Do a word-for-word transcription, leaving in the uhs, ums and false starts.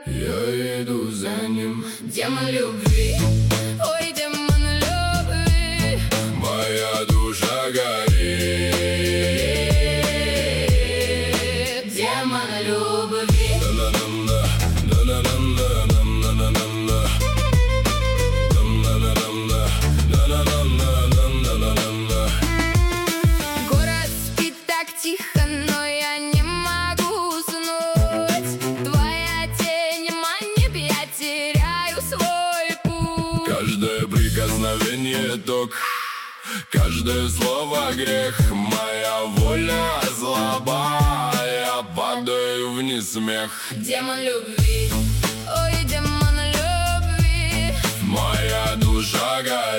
Я иду за ним. Демон любви, ой, демон любви, моя душа горит. Демон любви. Город спит так тихо, но я не могу уснуть. Твоя тень манит, я теряю свой путь. Каждое прикосновение ток, каждое слово грех. Моя воля злоба, я падаю вниз смех. Демон любви, ой, демон любви, моя душа горит.